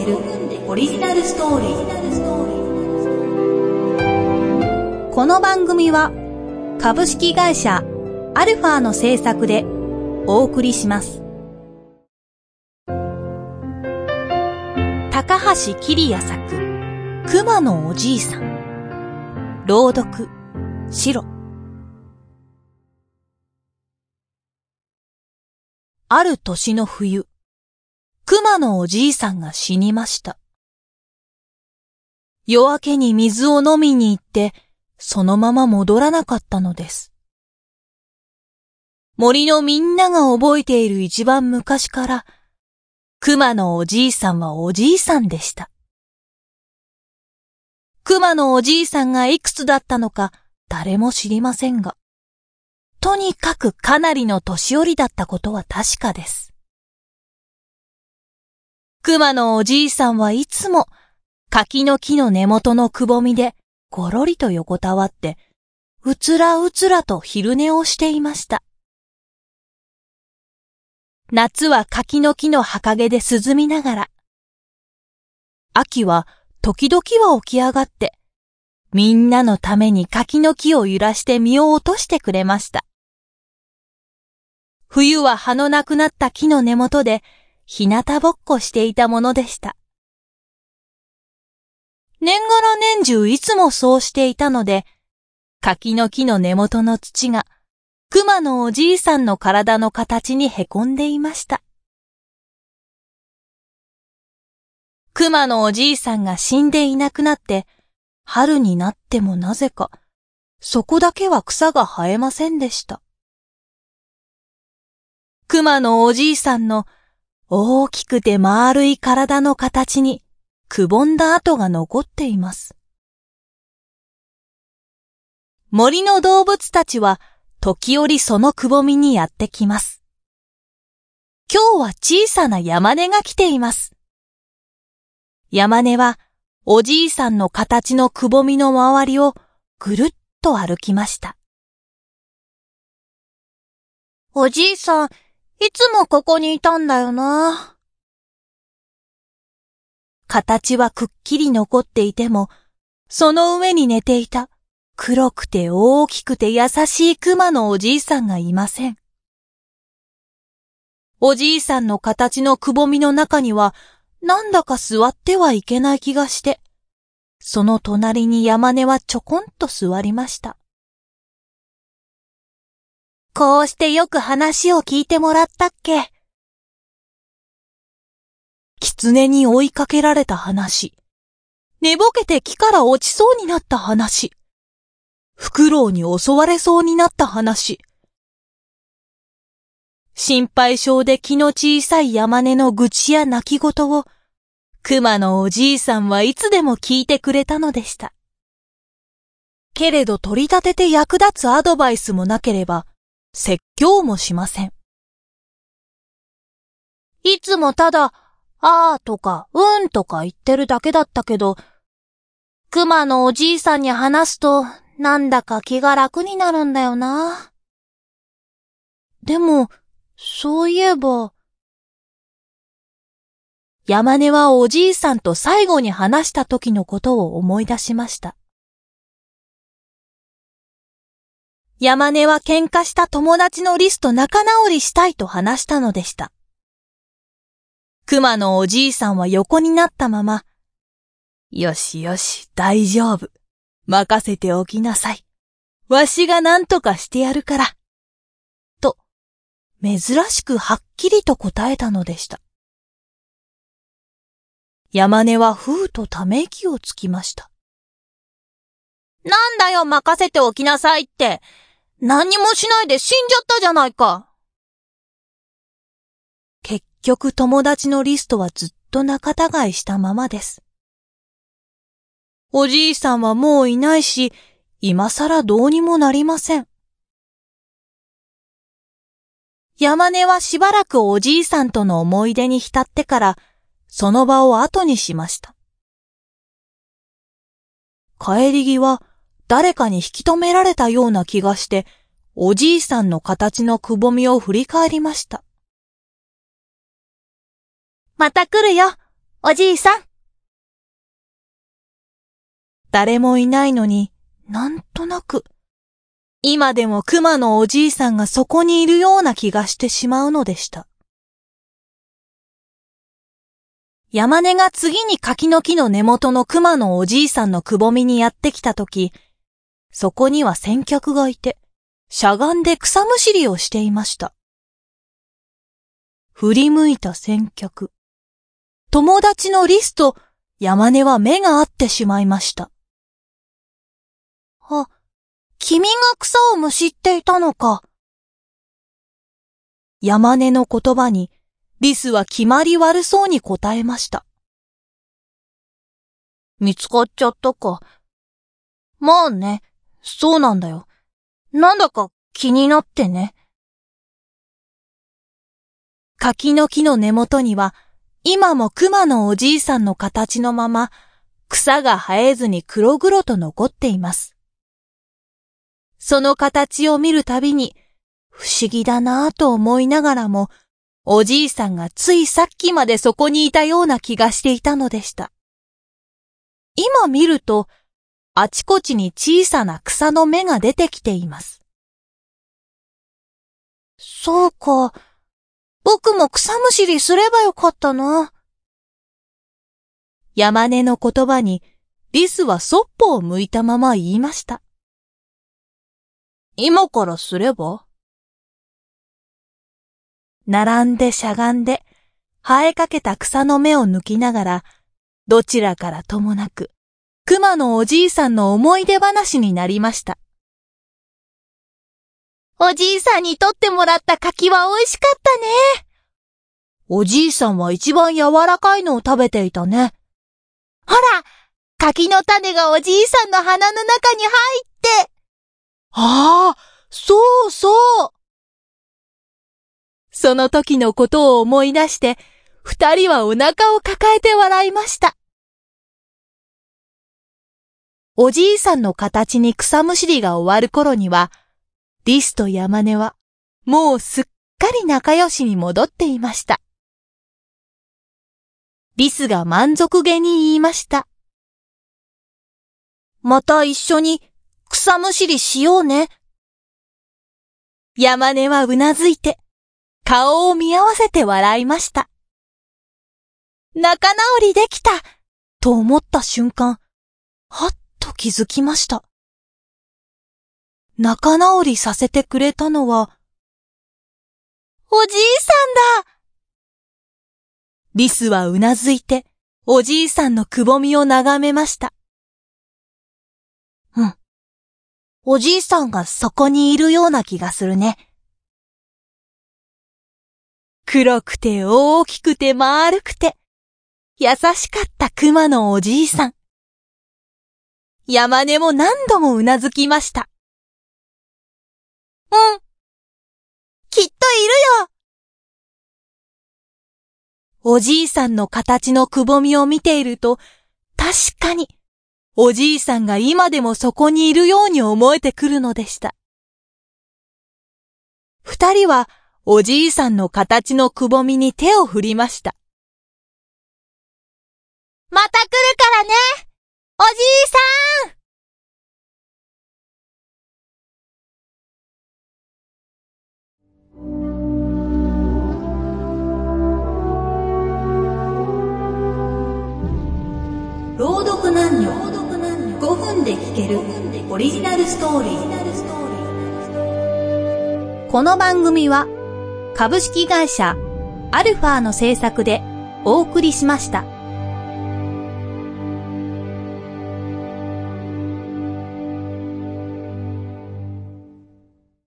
るオリジナルストーリー。この番組は株式会社アルファの制作でお送りします。高橋桐也作熊のおじいさん。朗読シロ。ある年の冬、熊のおじいさんが死にました。夜明けに水を飲みに行って、そのまま戻らなかったのです。森のみんなが覚えている一番昔から、熊のおじいさんはおじいさんでした。熊のおじいさんがいくつだったのか誰も知りませんが、とにかくかなりの年寄りだったことは確かです。熊のおじいさんはいつも柿の木の根元のくぼみでごろりと横たわって、うつらうつらと昼寝をしていました。夏は柿の木の葉陰で涼みながら、秋は時々は起き上がって、みんなのために柿の木を揺らして実を落としてくれました。冬は葉のなくなった木の根元で日向ぼっこしていたものでした。年がら年中いつもそうしていたので、柿の木の根元の土が熊のおじいさんの体の形にへこんでいました。熊のおじいさんが死んでいなくなって、春になってもなぜか、そこだけは草が生えませんでした。熊のおじいさんの大きくて丸い体の形にくぼんだ跡が残っています。森の動物たちは時折そのくぼみにやってきます。今日は小さな山根が来ています。山根はおじいさんの形のくぼみの周りをぐるっと歩きました。おじいさん、いつもここにいたんだよな。形はくっきり残っていても、その上に寝ていた黒くて大きくて優しい熊のおじいさんがいません。おじいさんの形のくぼみの中には、なんだか座ってはいけない気がして、その隣に山根はちょこんと座りました。こうしてよく話を聞いてもらったっけ。狐に追いかけられた話、寝ぼけて木から落ちそうになった話、フクロウに襲われそうになった話、心配性で気の小さい山根の愚痴や泣き言を、熊のおじいさんはいつでも聞いてくれたのでした。けれど取り立てて役立つアドバイスもなければ、説教もしません。いつもただ、あーとかうんとか言ってるだけだったけど、熊のおじいさんに話すとなんだか気が楽になるんだよな。でも、そういえば、山根はおじいさんと最後に話した時のことを思い出しました。山根は喧嘩した友達のリスと仲直りしたいと話したのでした。熊のおじいさんは横になったまま、よしよし、大丈夫。任せておきなさい。わしが何とかしてやるから。と、珍しくはっきりと答えたのでした。山根はふうとため息をつきました。なんだよ、任せておきなさいって。何にもしないで死んじゃったじゃないか。結局友達のリストはずっと仲違いしたままです。おじいさんはもういないし、今さらどうにもなりません。山根はしばらくおじいさんとの思い出に浸ってから、その場を後にしました。帰り際、誰かに引き止められたような気がして、おじいさんの形のくぼみを振り返りました。また来るよ。 おじいさん。誰もいないのになんとなく、今でも熊のおじいさんがそこにいるような気がしてしまうのでした。山根が次に柿の木の根元の熊のおじいさんのくぼみにやってきたとき、そこには先客がいて、しゃがんで草むしりをしていました。振り向いた先客。友達のリスと山根は目が合ってしまいました。あ、君が草をむしっていたのか。山根の言葉に、リスは決まり悪そうに答えました。見つかっちゃったか。まあね、そうなんだよ。なんだか気になってね。柿の木の根元には、今も熊のおじいさんの形のまま、草が生えずに黒々と残っています。その形を見るたびに、不思議だなぁと思いながらも、おじいさんがついさっきまでそこにいたような気がしていたのでした。今見ると、あちこちに小さな草の芽が出てきています。そうか。僕も草むしりすればよかったな。山根の言葉に、リスはそっぽを向いたまま言いました。今からすれば？並んでしゃがんで、生えかけた草の芽を抜きながら、どちらからともなく、熊のおじいさんの思い出話になりました。おじいさんに取ってもらった柿は美味しかったね。おじいさんは一番柔らかいのを食べていたね。ほら、柿の種がおじいさんの鼻の中に入って。ああ、そうそう。その時のことを思い出して、二人はお腹を抱えて笑いました。おじいさんの形に草むしりが終わる頃には、リスと山根はもうすっかり仲良しに戻っていました。リスが満足げに言いました。また一緒に草むしりしようね。山根はうなずいて、顔を見合わせて笑いました。仲直りできたと思った瞬間、はっと気づきました。仲直りさせてくれたのは、おじいさんだ。リスはうなずいて、おじいさんのくぼみを眺めました。うん。おじいさんがそこにいるような気がするね。黒くて大きくて丸くて、優しかった熊のおじいさん。山根も何度もうなずきました。うん。きっといるよ。おじいさんの形のくぼみを見ていると、確かに、おじいさんが今でもそこにいるように思えてくるのでした。二人は、おじいさんの形のくぼみに手を振りました。また来るからね、おじいさん。朗読男女5分で聞けるオリジナルストーリー。この番組は株式会社アルファの制作でお送りしました。